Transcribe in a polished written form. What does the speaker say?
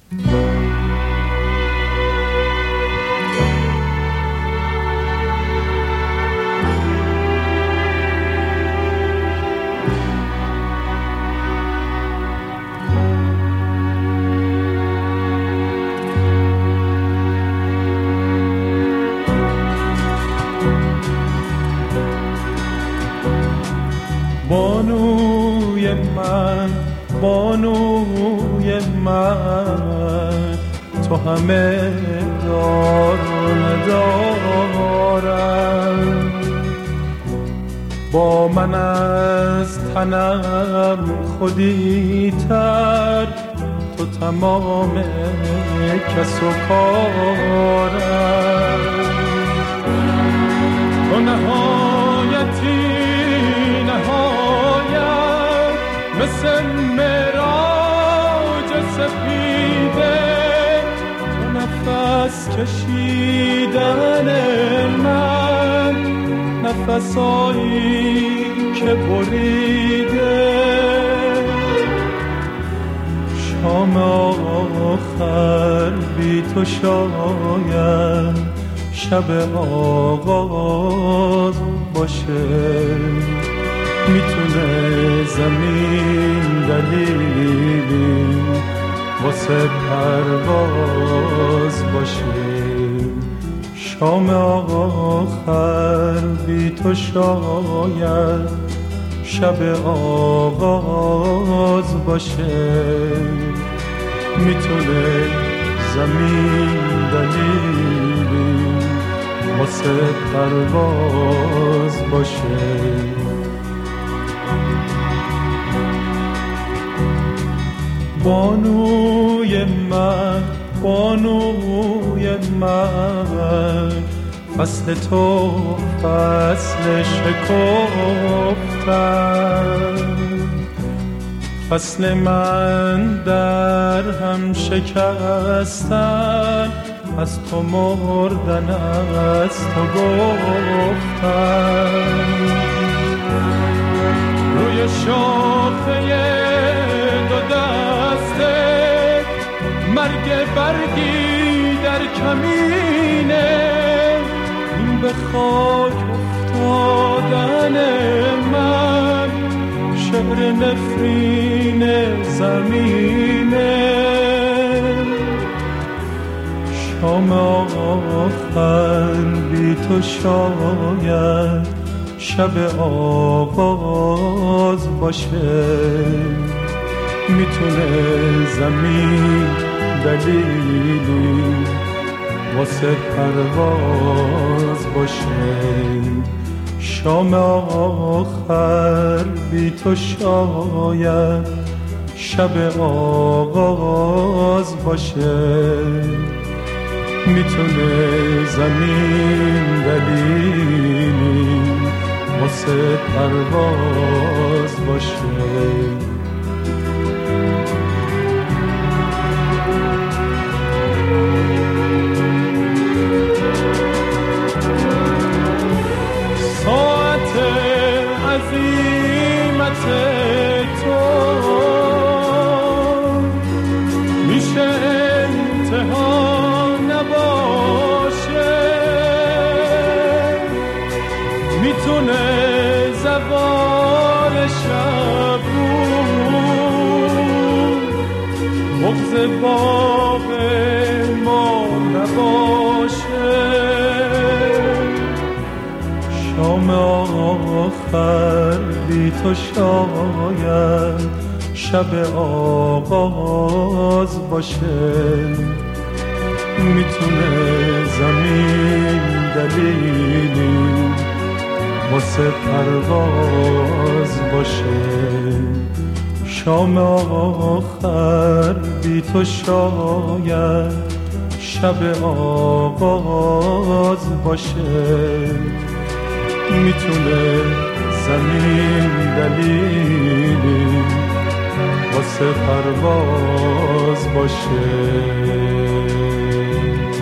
بانوی من، بانوی من، تو همه دار ندارم. با من از تنم خودی تر، تو تمام کس و کارم. تو نهایتی نهایت، مثل معراج سپیده، تو نفس کشیدن من، نفسایی که بریده. شام آخر بی تو شاید شب آغاز باشه. میتونه زمین دلیلی واسه پرواز باشه. شام آخر بی تو شاید شب آغاز باشه. میتونه زمین دلیلی واسه پرواز باشه. بانوی من، بانوی من، فصل تو فصل شکفتن، فصل من در هم شکستن. از تو مردن از تو گفتن. روی شاخه دو دسته مرگ برگی در کمینه. این به خاک افتادن من، شعر نفرین زمینه. شام آخر بی تو شاید شب آغاز باشه. میتونه زمین دلیلی واسه پرواز باشه. شام آخر بی تو شاید شب آغاز باشه. میتونه زمین دلیلی واسه پرواز باشه. ساعت عظیمت تو میشه انتها نباشه. میتونه زوال شب بغض باب ما نباشه. شام آخر بی تو شاید شب آغاز باشه. میتونه زمین دلیلی واسه پرواز باشه. شام آخر بی تو شاید شب آغاز باشه. میتونه زمین دلیلی واسه پرواز باشه.